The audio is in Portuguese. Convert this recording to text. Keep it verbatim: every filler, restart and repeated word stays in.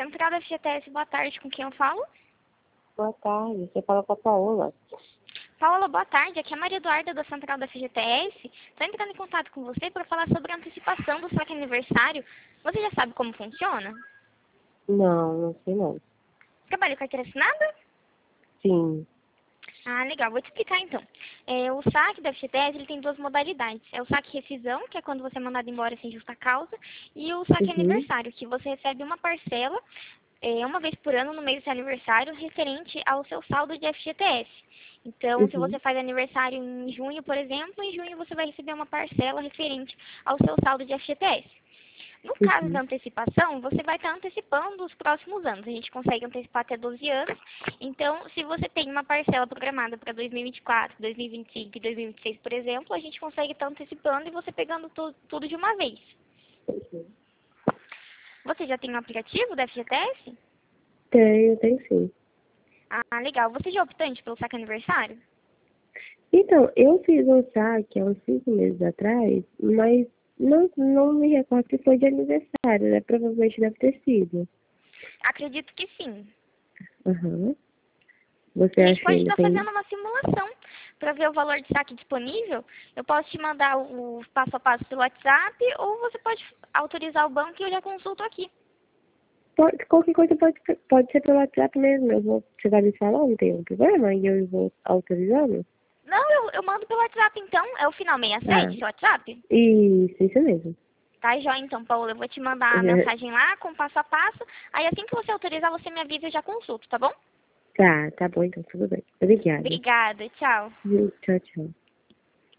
Central da F G T S, boa tarde, com quem eu falo? Boa tarde, você fala com a Paola. Paola, boa tarde, aqui é a Maria Eduarda da Central da F G T S. Estou entrando em contato com você para falar sobre a antecipação do saque aniversário. Você já sabe como funciona? Não, não sei não. Trabalha com carteira assinada? Sim. Ah, legal. Vou te explicar então. É, o saque da F G T S ele tem duas modalidades. É o saque rescisão, que é quando você é mandado embora sem justa causa, e o saque Uhum. aniversário, que você recebe uma parcela é, uma vez por ano no mês do seu aniversário referente ao seu saldo de F G T S. Então, se Uhum. você faz aniversário em junho, por exemplo, em junho você vai receber uma parcela referente ao seu saldo de F G T S. No caso Uhum. da antecipação, você vai estar antecipando os próximos anos. A gente consegue antecipar até doze anos. Então, se você tem uma parcela programada para dois mil e vinte e quatro, dois mil e vinte e cinco e dois mil e vinte e seis, por exemplo, a gente consegue estar antecipando e você pegando tu, tudo de uma vez. Uhum. Você já tem um aplicativo da F G T S? Tenho, tenho sim. Ah, legal. Você já é optante pelo saque aniversário? Então, eu fiz um saque há uns cinco meses atrás, mas não, não me recordo se foi de aniversário, né? Provavelmente deve ter sido. Acredito que sim. Aham. Você A gente acha que pode ainda estar tem? fazendo uma simulação para ver o valor de saque disponível. Eu posso te mandar o passo a passo pelo WhatsApp ou você pode autorizar o banco e eu já consulto aqui. Pode, qualquer coisa pode, pode ser pelo WhatsApp mesmo. Eu vou, você vai me falar, não tem um problema, e eu vou autorizando? Não, eu, eu mando pelo WhatsApp então. É o final sessenta e Ah, sete, seu WhatsApp? isso, isso mesmo. Tá, joia então, Paula. Eu vou te mandar a mensagem lá com passo a passo. Aí assim que você autorizar, você me avisa e eu já consulto, tá bom? Tá, tá bom então, tudo bem. Obrigada. Obrigada, tchau. Tchau, tchau.